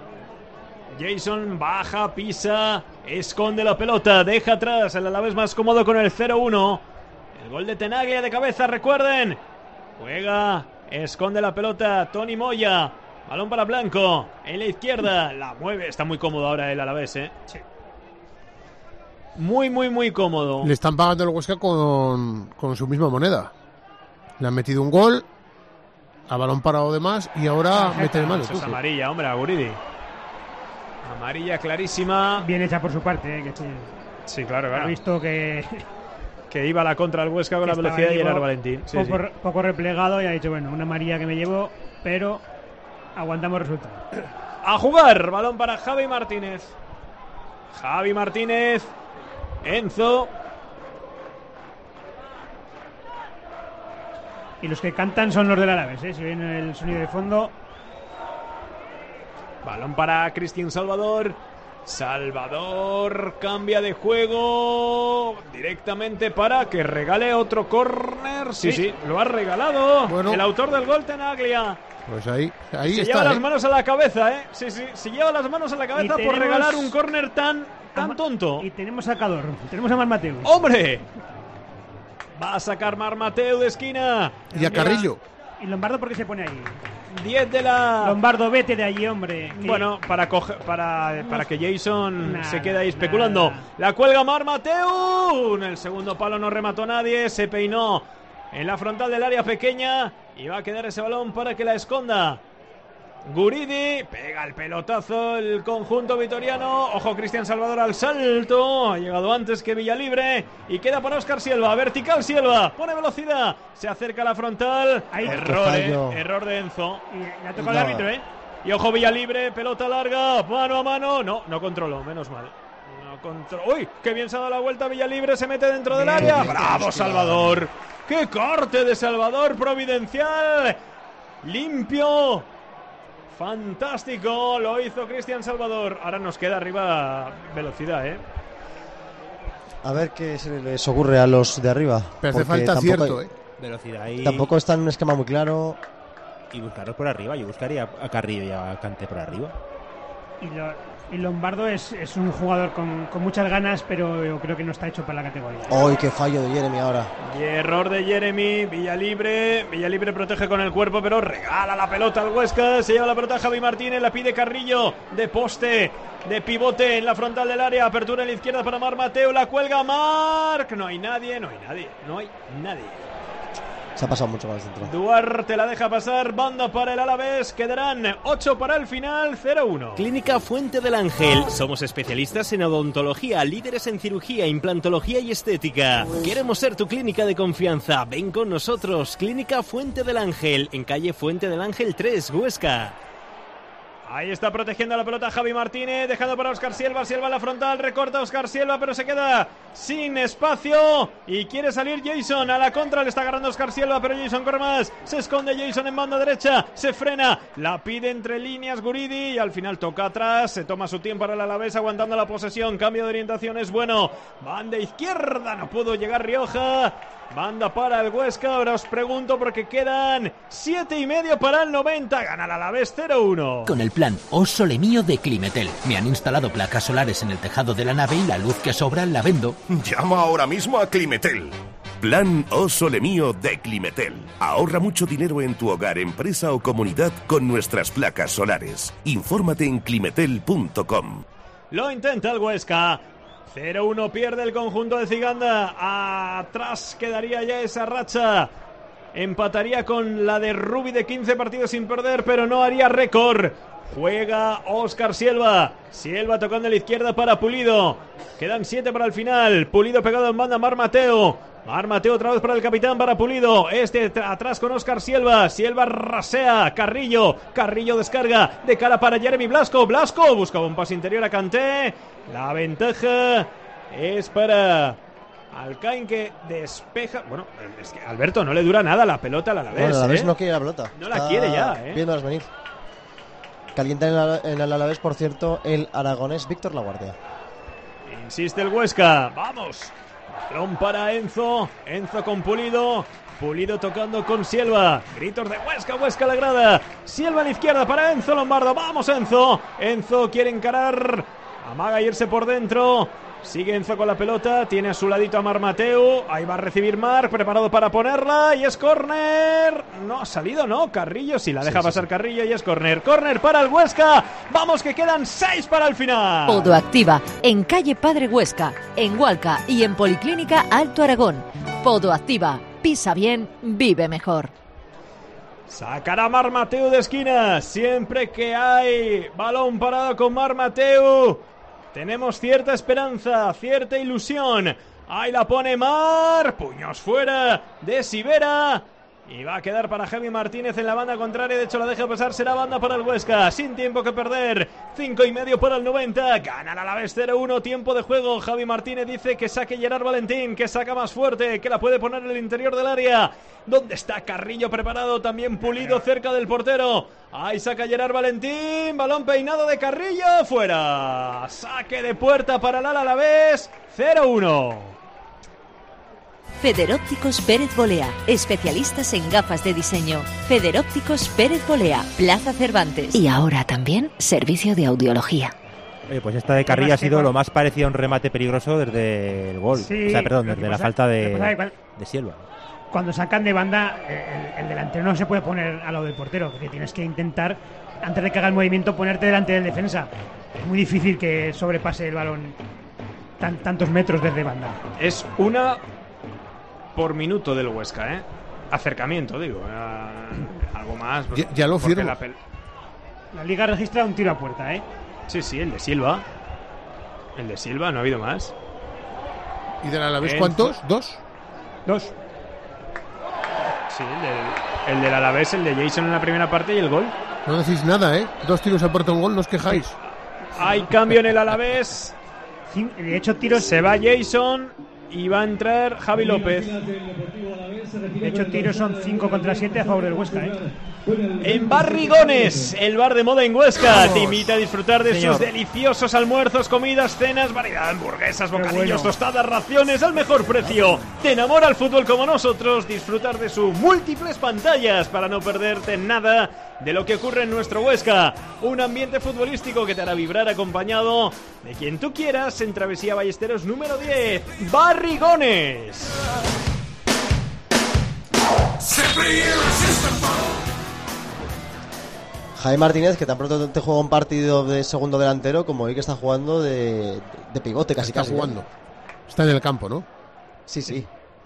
Jason baja, pisa, esconde la pelota, deja atrás el Alavés más cómodo con el 0-1, el gol de Tenaglia de cabeza, recuerden, juega, esconde la pelota, Tony Moya. Balón para Blanco, en la izquierda, la mueve, está muy cómodo ahora el Alavés, Sí. Muy cómodo. Le están pagando el Huesca con su misma moneda. Le han metido un gol A balón parado de más y ahora mete de mano. Es amarilla, hombre, a Guridi. Amarilla clarísima. Bien hecha por su parte, que sí, claro. Ha visto que iba a la contra el Huesca con la velocidad y era Valentín. Sí, poco replegado y ha dicho, bueno, una amarilla que me llevo, pero aguantamos resultado. A jugar, balón para Javi Martínez. Javi Martínez, Enzo. Y los que cantan son los del Alavés, si ven el sonido de fondo. Balón para Cristian Salvador. Salvador cambia de juego directamente para que regale otro córner. Sí, lo ha regalado. Bueno. El autor del gol, Tenaglia. Pues ahí se está. Lleva las manos a la cabeza, se lleva las manos a la cabeza por regalar un córner tan tonto. Y tenemos sacador, tenemos a Marc Mateu. ¡Hombre! Va a sacar Marc Mateu de esquina. Y a Carrillo. ¿Y Lombardo por qué se pone ahí? 10 de la... Lombardo, vete de allí, hombre. Bueno, para que Jason se quede ahí especulando. La cuelga Marc Mateu. En el segundo palo no remató nadie. Se peinó en la frontal del área pequeña. Y va a quedar ese balón para que la esconda Guridi. Pega el pelotazo el conjunto vitoriano. Ojo, Cristian Salvador al salto. Ha llegado antes que Villalibre. Y queda para Óscar Silva. Vertical Silva. Pone velocidad. Se acerca a la frontal. Error de Enzo. Y le ha tocado el árbitro, Y ojo, Villalibre. Pelota larga. Mano a mano. No controló. Menos mal. ¡Uy! ¡Qué bien se ha dado la vuelta! Villalibre se mete dentro del área. ¡Bravo, Salvador! ¡Qué corte de Salvador! Providencial. Limpio. Fantástico, lo hizo Cristian Salvador. Ahora nos queda arriba velocidad, A ver qué se les ocurre a los de arriba. Pero hace falta acierto, Velocidad y... Tampoco está en un esquema muy claro. Y buscarlos por arriba. Yo buscaría a Carrillo y a Kanté por arriba. Y Lombardo es un jugador con muchas ganas, pero yo creo que no está hecho para la categoría. ¡Ay, qué fallo de Jeremy ahora! Y error de Jeremy. Villalibre protege con el cuerpo, pero regala la pelota al Huesca. Se lleva la pelota Javi Martínez, la pide Carrillo. De poste, de pivote en la frontal del área. Apertura en la izquierda para Marc Mateu. La cuelga Marc. No hay nadie. Se ha pasado mucho más dentro. Duarte la deja pasar. Banda para el Alavés. Quedarán 8 para el final. 0-1. Clínica Fuente del Ángel. Somos especialistas en odontología, líderes en cirugía, implantología y estética. Queremos ser tu clínica de confianza. Ven con nosotros. Clínica Fuente del Ángel. En calle Fuente del Ángel 3, Huesca. Ahí está protegiendo la pelota Javi Martínez, dejando para Óscar Silva. Silva en la frontal, recorta Óscar Silva, pero se queda sin espacio. Y quiere salir Jason a la contra. Le está agarrando Óscar Silva, pero Jason corre más. Se esconde Jason en banda derecha. Se frena. La pide entre líneas Guridi. Y al final toca atrás. Se toma su tiempo para el Alavés, aguantando la posesión. Cambio de orientación es bueno. Banda izquierda. No pudo llegar Rioja. Banda para el Huesca. Ahora os pregunto porque quedan 7:30 para el 90. Gana el Alavés 0-1. Con el plan O Sole Mío de Climetel. Me han instalado placas solares en el tejado de la nave y la luz que sobra la vendo. Llama ahora mismo a Climetel. Plan O Sole Mío de Climetel. Ahorra mucho dinero en tu hogar, empresa o comunidad con nuestras placas solares. Infórmate en climetel.com. Lo intenta el Huesca. 0-1 pierde el conjunto de Ciganda. Atrás quedaría ya esa racha. Empataría con la de Rubi de 15 partidos sin perder, pero no haría récord. Juega Óscar Silva. Silva tocando a la izquierda para Pulido. Quedan 7 para el final. Pulido pegado en banda Marc Mateu. Marc Mateu otra vez para el capitán, para Pulido. Atrás con Óscar Silva. Silva rasea. Carrillo descarga de cara para Jeremy Blasco. Blasco buscaba un pase interior a Kanté. La ventaja es para Alcaín, que despeja. Bueno, es que Alberto no le dura nada la pelota al Alavés. Bueno, el Alavés no quiere la pelota. No la quiere ya, viéndolas venir. Calienta en el Alavés, por cierto, el aragonés Víctor Laguardia. Insiste el Huesca. Vamos. Balón para Enzo. Enzo con Pulido. Pulido tocando con Silva. Gritos de Huesca a la grada. Silva a la izquierda para Enzo Lombardo. Vamos, Enzo. Enzo quiere encarar. Amaga irse por dentro. Sigue Enzo con la pelota. Tiene a su ladito a Marc Mateu. Ahí va a recibir Marc. Preparado para ponerla. Y es córner. No ha salido, ¿no? Carrillo sí la deja pasar Carrillo y es córner. Córner para el Huesca. Vamos, que quedan 6 para el final. Podoactiva. En calle Padre Huesca. En Hualca y en Policlínica Alto Aragón. Podoactiva. Pisa bien, vive mejor. Sacará Marc Mateu de esquina. Siempre que hay balón parado con Marc Mateu, tenemos cierta esperanza, cierta ilusión. Ahí la pone Marc. Puños fuera de Sivera. Y va a quedar para Javi Martínez en la banda contraria. De hecho la deja pasar, será banda para el Huesca. Sin tiempo que perder, 5,5 para el 90. Gana el Alavés 0-1, tiempo de juego. Javi Martínez dice que saque Gerard Valentín, que saca más fuerte, que la puede poner en el interior del área. ¿Dónde está Carrillo preparado? También Pulido cerca del portero. Ahí saca Gerard Valentín, balón peinado de Carrillo, fuera. Saque de puerta para el Alavés, 0-1. Federópticos Pérez Bolea, especialistas en gafas de diseño. Federópticos Pérez Bolea, Plaza Cervantes. Y ahora también servicio de audiología. Pues esta de Carrillo ha sido lo más parecido a un remate peligroso desde el gol. Sí, o sea, perdón, desde la falta de Silva. Cuando sacan de banda, el delantero no se puede poner al lado del portero, porque tienes que intentar, antes de que haga el movimiento, ponerte delante del defensa. Es muy difícil que sobrepase el balón tantos metros desde banda. Es una por minuto del Huesca, acercamiento, digo, algo más. Ya lo firmo. La Liga registra un tiro a puerta, Sí, el de Silva. No ha habido más. ¿Y del Alavés cuántos? ¿Dos? Sí, el del Alavés, el de Jason en la primera parte y el gol. No decís nada, 2 tiros a puerta, un gol, no os quejáis. Hay cambio en el Alavés. De hecho, tiros. Se va Jason y va a entrar Javi López. De hecho, tiros son 5 contra 7 a favor del Huesca, En Barrigones, el bar de moda en Huesca, te invita a disfrutar de sus deliciosos almuerzos, comidas, cenas, variedad de hamburguesas, bocadillos, tostadas, raciones al mejor precio. Te enamora el fútbol como nosotros, disfrutar de sus múltiples pantallas para no perderte nada de lo que ocurre en nuestro Huesca. Un ambiente futbolístico que te hará vibrar acompañado de quien tú quieras en Travesía Ballesteros número 10, Barrigones. Javi Martínez, que tan pronto te juega un partido de segundo delantero como hoy, que está jugando de pivote casi. Está jugando. Está en el campo, ¿no? Sí.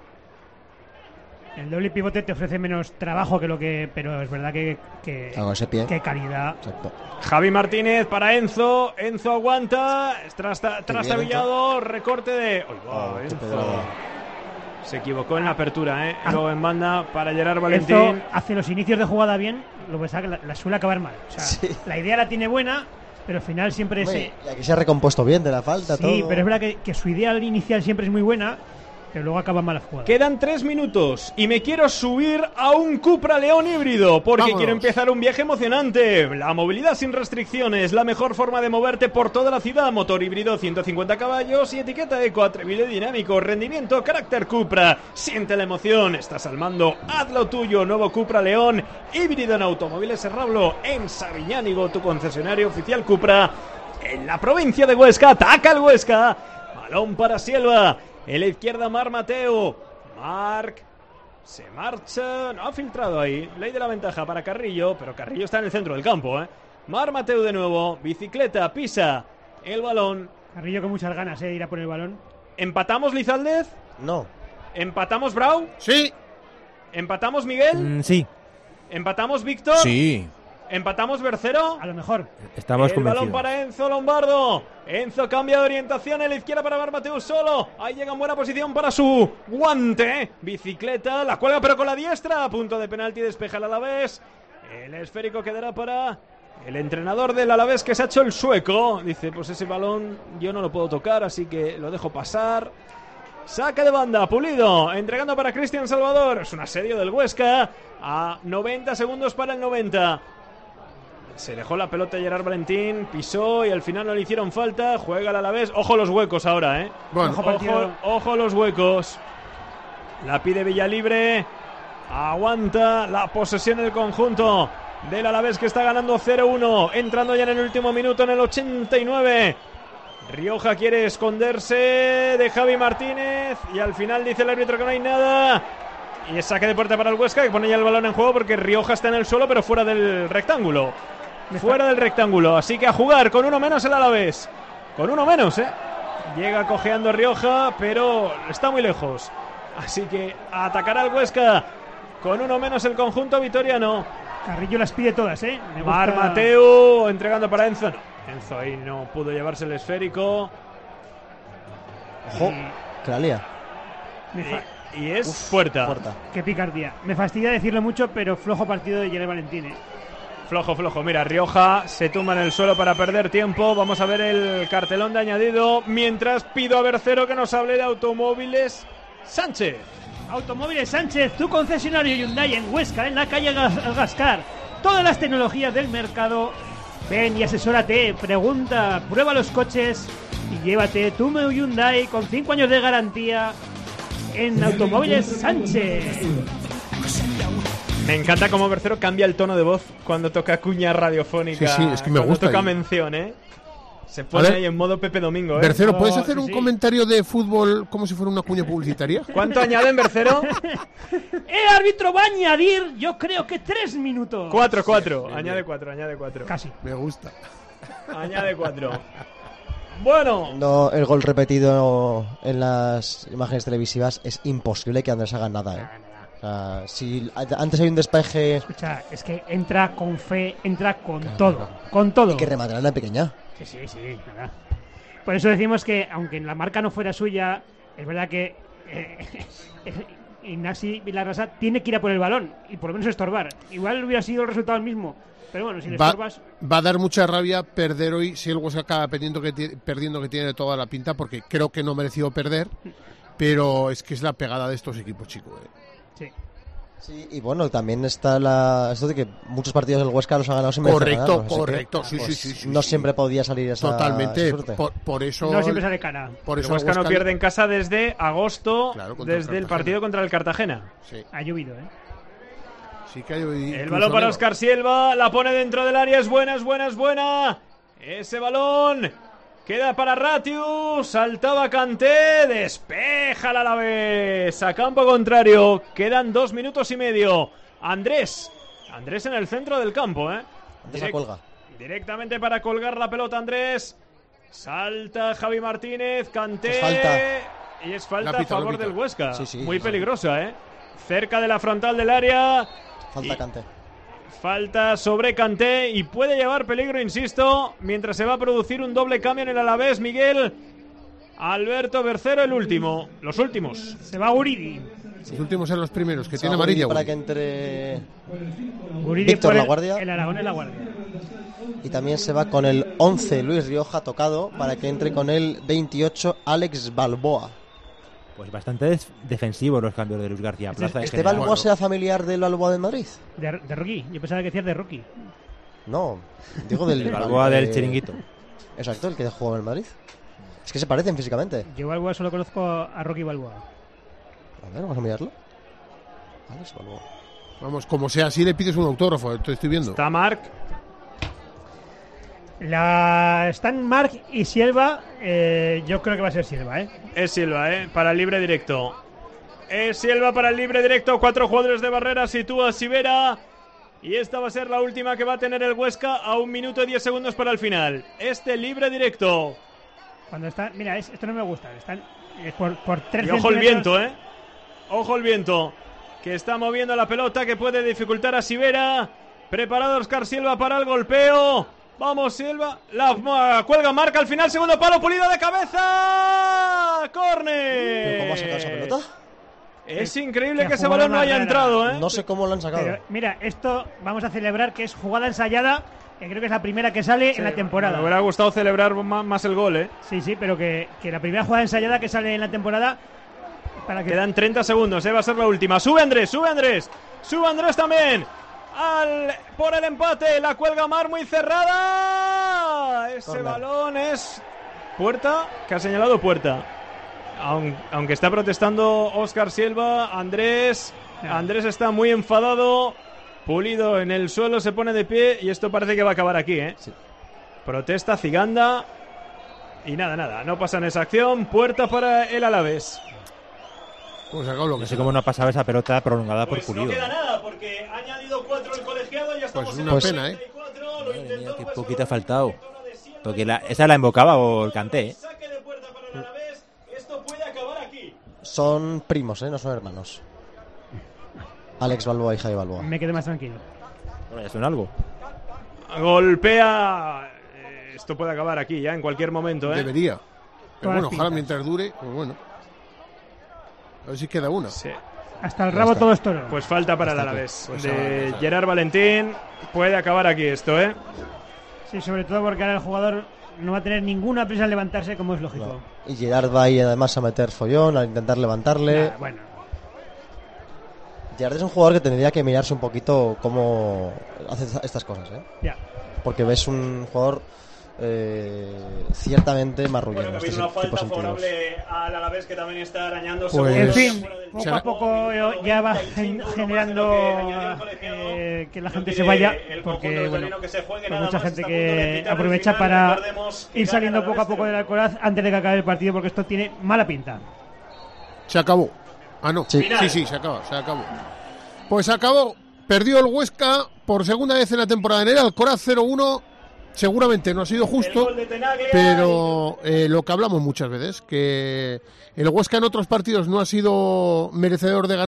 El doble pivote te ofrece menos trabajo pero es verdad que ese pie. Qué calidad. Exacto. Javi Martínez para Enzo aguanta, trastabillado, recorte de... Enzo se equivocó en la apertura, luego en banda para Gerard Valentín. Enzo hace los inicios de jugada bien, lo que pasa es que la suele acabar mal. O sea, la idea la tiene buena, pero al final siempre y aquí se ha recompuesto bien de la falta. Sí, todo. Pero es verdad que su idea inicial siempre es muy buena, pero luego acaba mal la jugada. Quedan 3 minutos y me quiero subir a un Cupra León híbrido porque Vámonos. quiero empezar un viaje emocionante. La movilidad sin restricciones, la mejor forma de moverte por toda la ciudad. Motor híbrido, 150 caballos y etiqueta eco, atrevido y dinámico. Rendimiento, carácter Cupra. Siente la emoción, estás al mando, hazlo tuyo. Nuevo Cupra León híbrido en Automóviles Serrablo, en Sabiñánigo, tu concesionario oficial Cupra en la provincia de Huesca. Ataca el Huesca, balón para Silva. En la izquierda Marc Mateu. Marc se marcha. No ha filtrado ahí. Ley de la ventaja para Carrillo. Pero Carrillo está en el centro del campo, Marc Mateu de nuevo. Bicicleta, pisa el balón. Carrillo con muchas ganas de ir a por el balón. ¿Empatamos, Lizaldez? No. ¿Empatamos, Brau? Sí. ¿Empatamos, Miguel? Sí. ¿Empatamos, Víctor? Sí. ¿Empatamos, Bercero? A lo mejor. Estamos el convencidos. balón para Enzo Lombardo. Enzo cambia de orientación en la izquierda para Marc Mateu solo. Ahí llega en buena posición para su guante. Bicicleta, la cuelga pero con la diestra. A punto de penalti, despeja el Alavés. El esférico quedará para el entrenador del Alavés, que se ha hecho el sueco. Dice, pues ese balón yo no lo puedo tocar, así que lo dejo pasar. Saca de banda, Pulido, entregando para Cristian Salvador. Es un asedio del Huesca. A 90 segundos para el 90. Se dejó la pelota Gerard Valentín, pisó y al final no le hicieron falta. Juega el Alavés. Ojo los huecos ahora, Bueno. Ojo los huecos. La pide Villalibre. Aguanta la posesión del conjunto del Alavés, que está ganando 0-1. Entrando ya en el último minuto, en el 89. Rioja quiere esconderse de Javi Martínez y al final dice el árbitro que no hay nada. Y es saque de puerta para el Huesca, que pone ya el balón en juego porque Rioja está en el suelo, pero fuera del rectángulo. Fuera del rectángulo, así que a jugar con uno menos el Alavés. Con uno menos, Llega cojeando Rioja, pero está muy lejos. Así que atacará el Huesca con uno menos el conjunto vitoriano. Carrillo las pide todas, ¿eh? Mar Mateu entregando para Enzo. No, Enzo ahí no pudo llevarse el esférico. Ojo, que la lía. Y es puerta. Qué picardía. Me fastidia decirlo mucho, pero flojo partido de Yerel Valentín, ¿eh? Flojo. Mira, Rioja se tumba en el suelo para perder tiempo. Vamos a ver el cartelón de añadido. Mientras pido a Bercero que nos hable de Automóviles Sánchez. Automóviles Sánchez, tu concesionario Hyundai en Huesca, en la calle Gascar. Todas las tecnologías del mercado. Ven y asesórate, pregunta, prueba los coches y llévate tu Hyundai con 5 años de garantía en Automóviles Sánchez. Me encanta cómo Bercero cambia el tono de voz cuando toca cuña radiofónica. Sí, es que me gusta. Toca mención, ¿eh? Se pone ahí en modo Pepe Domingo, ¿eh? Bercero, ¿puedes hacer un comentario de fútbol como si fuera una cuña publicitaria? ¿Cuánto añaden, Bercero? El árbitro va a añadir, yo creo que 3 minutos. 4. Añade 4. Casi. Me gusta. Añade 4. Bueno. No, el gol repetido en las imágenes televisivas es imposible que Andrés haga nada, ¿eh? O sea, si antes hay un despeje... Escucha, es que entra con fe, entra con todo. Con todo. Y que rematará en la pequeña. Sí, nada. Por eso decimos que, aunque la marca no fuera suya, es verdad que Ignasi Vilarrasa tiene que ir a por el balón y por lo menos estorbar. Igual hubiera sido el resultado el mismo, pero bueno, si le estorbas... Va a dar mucha rabia perder hoy si el Huesca acaba perdiendo, que tiene toda la pinta, porque creo que no mereció perder, pero es que es la pegada de estos equipos, chicos. Sí, y bueno, también está esto de que muchos partidos del Huesca los ha ganado sin merecer ganarlos, correcto, que, sí. No siempre podía salir esa totalmente, suerte. Por eso... No siempre sale cara. Por eso el Huesca no pierde en casa desde agosto, desde el partido contra el Cartagena. Sí. Ha llovido, ¿eh? Sí que ha llovido. El balón para Óscar Silva, la pone dentro del área, es buena. Ese balón... Queda para Ratiu, saltaba Kanté, despeja el Alavés a campo contrario. Quedan 2 minutos y medio. Andrés en el centro del campo, ¿eh? Cuelga. Directamente para colgar la pelota Andrés. Salta Javi Martínez, Kanté. Y es falta a favor del Huesca. Muy peligrosa, ¿eh? Cerca de la frontal del área. Falta Kanté. Falta sobre Kanté y puede llevar peligro, insisto, mientras se va a producir un doble cambio en el Alavés. Miguel Alberto Bercero, los últimos. Se va Guridi. Los últimos eran los primeros, que tiene amarilla. Para que entre Guridi Víctor La Guardia. El Aragón en La Guardia. Y también se va con el 11 Luis Rioja tocado para que entre con el 28 Alex Balboa. Pues bastante defensivos los cambios de Luis García Plaza. ¿Este Balboa sea familiar del Balboa de Madrid? De Rocky, yo pensaba que decías de Rocky. No, digo del Balboa del Chiringuito. Exacto, el que jugó en el Madrid. Es que se parecen físicamente. Yo Balboa solo conozco a Rocky Balboa. A ver, vamos a mirarlo. Alex Balboa. Vamos, como sea así le pides un autógrafo, te estoy viendo. Está Marc. Están Marc y Silva. Yo creo que va a ser Silva, ¿eh? Es Silva, para el libre directo. Es Silva para el libre directo. 4 jugadores de barrera. Sitúa Sivera. Y esta va a ser la última que va a tener el Huesca a 1 minuto y 10 segundos para el final. Libre directo. Cuando está. Mira, esto no me gusta. Están por 3 y ojo el viento, Ojo el viento. Que está moviendo la pelota. Que puede dificultar a Sivera. Preparado Óscar Silva para el golpeo. Vamos, Silva. La cuelga, marca al final. Segundo palo, Pulido de cabeza. ¡Córner! ¿Pero cómo ha sacado esa pelota? Es increíble que ese balón no haya entrado, No sé cómo lo han sacado. Pero, mira, esto vamos a celebrar que es jugada ensayada. Que creo que es la primera que sale en la temporada. Me hubiera gustado celebrar más el gol, Sí, pero que la primera jugada ensayada que sale en la temporada. Para que... Quedan 30 segundos, va a ser la última. Sube Andrés. Sube Andrés también. Por el empate, la cuelga Mar muy cerrada. Ese balón es puerta, que ha señalado puerta. Aunque está protestando Óscar Silva, Andrés está muy enfadado. Pulido en el suelo, se pone de pie y esto parece que va a acabar aquí, Sí. Protesta Ziganda y nada, no pasa en esa acción. Puerta para el Alavés. Pues no sé cómo no ha pasado esa pelota prolongada por Pulido. No queda nada porque ha añadido 4 el colegiado. Ya estamos en una pena, Madre mía, qué poquito ha faltado. Porque esa la invocaba o el Kanté, Saque de puerta para el Alavés. Esto puede acabar aquí. Son primos, no son hermanos. Alex Balboa y Javi Balboa. Me quedé más tranquilo. Bueno, ya son algo. Golpea. Esto puede acabar aquí ya en cualquier momento, ¿eh? Debería. Pero Todas bueno, ojalá pintas. mientras dure, pues bueno. A ver si queda una. Sí. Hasta el rabo todo es toro. Pues falta para el Hasta Alavés. pues de ahora. Gerard Valentín. Puede acabar aquí esto, ¿eh? Sí, sobre todo porque ahora el jugador no va a tener ninguna prisa en levantarse, como es lógico. Y Gerard va ahí además a meter follón, a intentar levantarle. Nah, bueno, Gerard es un jugador que tendría que mirarse un poquito cómo hace estas cosas, ¿eh? ya. Porque ves un jugador ciertamente marrullero. Bueno, que en ha habido este una tipo falta de sentidos. favorable al Alavés, que también está arañando. Pues- En fin, fuera del poco será- a poco ya va generando que la gente se vaya, porque bueno, hay mucha gente que aprovecha para ir saliendo poco a poco del Alcoraz antes de que acabe el partido, porque esto tiene mala pinta. Se acabó. Ah, no. Sí. Sí, se acabó. Pues se acabó. Perdió el Huesca por segunda vez en la temporada en el Alcoraz 0-1. Seguramente no ha sido justo, pero lo que hablamos muchas veces, que el Huesca en otros partidos no ha sido merecedor de ganar.